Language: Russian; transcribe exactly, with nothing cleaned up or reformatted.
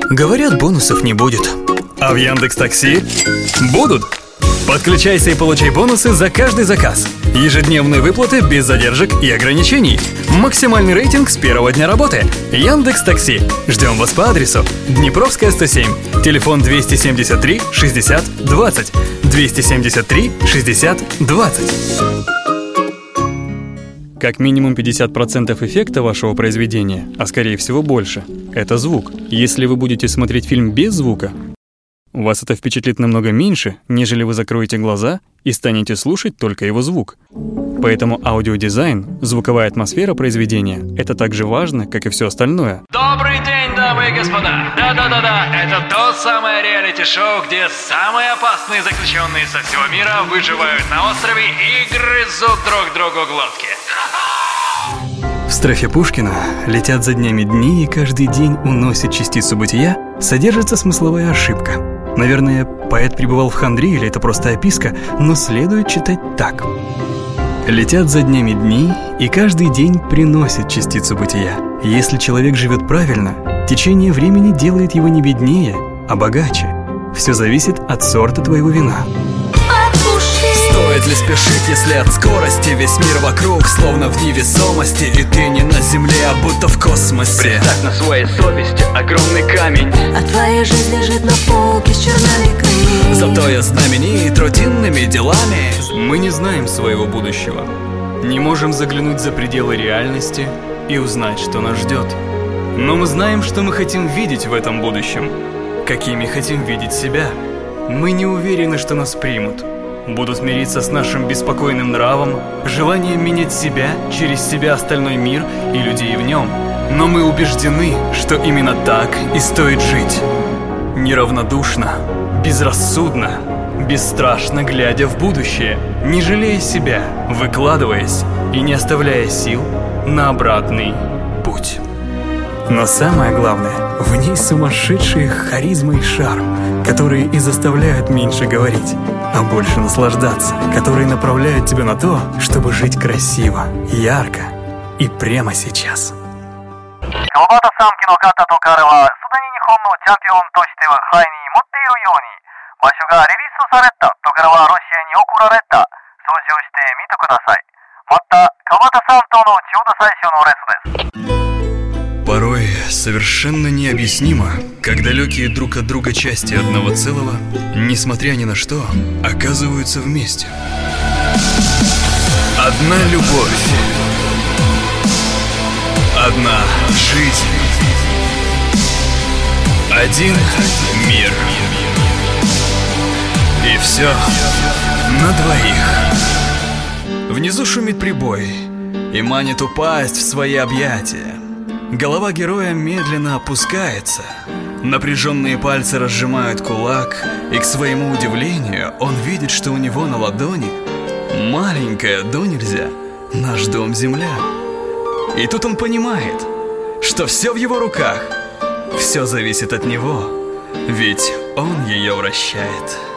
Говорят, бонусов не будет. А в Яндекс.Такси будут. Подключайся и получай бонусы за каждый заказ. Ежедневные выплаты без задержек и ограничений. Максимальный рейтинг с первого дня работы. Яндекс.Такси. Ждем вас по адресу Днепровская, сто семь. Телефон двести семьдесят три шестьдесят двадцать. двести семьдесят три шестьдесят двадцать. Как минимум пятьдесят процентов эффекта вашего произведения, а скорее всего больше, это звук. Если вы будете смотреть фильм без звука, вас это впечатлит намного меньше, нежели вы закроете глаза и станете слушать только его звук. Поэтому аудиодизайн, звуковая атмосфера произведения — это так же важно, как и все остальное. Добрый день, дамы и господа! Да-да-да-да, это то самое реалити-шоу, где самые опасные заключенные со всего мира выживают на острове и грызут друг другу глотки. В строфе Пушкина «Летят за днями дни, и каждый день уносит частицу бытия» содержится смысловая ошибка. Наверное, поэт пребывал в хандре или это просто описка, но следует читать так. Летят за днями дни, и каждый день приносит частицу бытия. Если человек живет правильно, течение времени делает его не беднее, а богаче. Все зависит от сорта твоего вина. Стоит ли спешить, если от скорости весь мир вокруг словно в невесомости, и ты не на земле, а будто в космосе? Представь на своей совести огромный камень, а твоя жизнь лежит на полке с черновиками. Зато я знаменит рутинными делами. Мы не знаем своего будущего, не можем заглянуть за пределы реальности и узнать, что нас ждет. Но мы знаем, что мы хотим видеть в этом будущем, какими хотим видеть себя. Мы не уверены, что нас примут, будут мириться с нашим беспокойным нравом, желанием менять себя, через себя остальной мир и людей в нем. Но мы убеждены, что именно так и стоит жить. Неравнодушно, безрассудно, бесстрашно глядя в будущее, не жалея себя, выкладываясь и не оставляя сил на обратный путь. Но самое главное, в ней сумасшедшие харизма и шарм, которые и заставляют меньше говорить, а больше наслаждаться, которые направляют тебя на то, чтобы жить красиво, ярко и прямо сейчас. 川端さん家の方とからはすでに日本のチャンピオンとしては肺に持っているように、場所がリリースされたとからはロシアに送られた、掃除をしてみてください。また川端さんとのちょうど最初のレースです。 Порой совершенно необъяснимо, как далекие друг от друга части одного целого, несмотря ни на что, оказываются вместе. Одна любовь, одна жизнь, один мир. И все на двоих. Внизу шумит прибой и манит упасть в свои объятия. Голова героя медленно опускается, напряженные пальцы разжимают кулак, и к своему удивлению он видит, что у него на ладони маленькая до нельзя наш дом земля. И тут он понимает, что все в его руках, все зависит от него, ведь он ее вращает.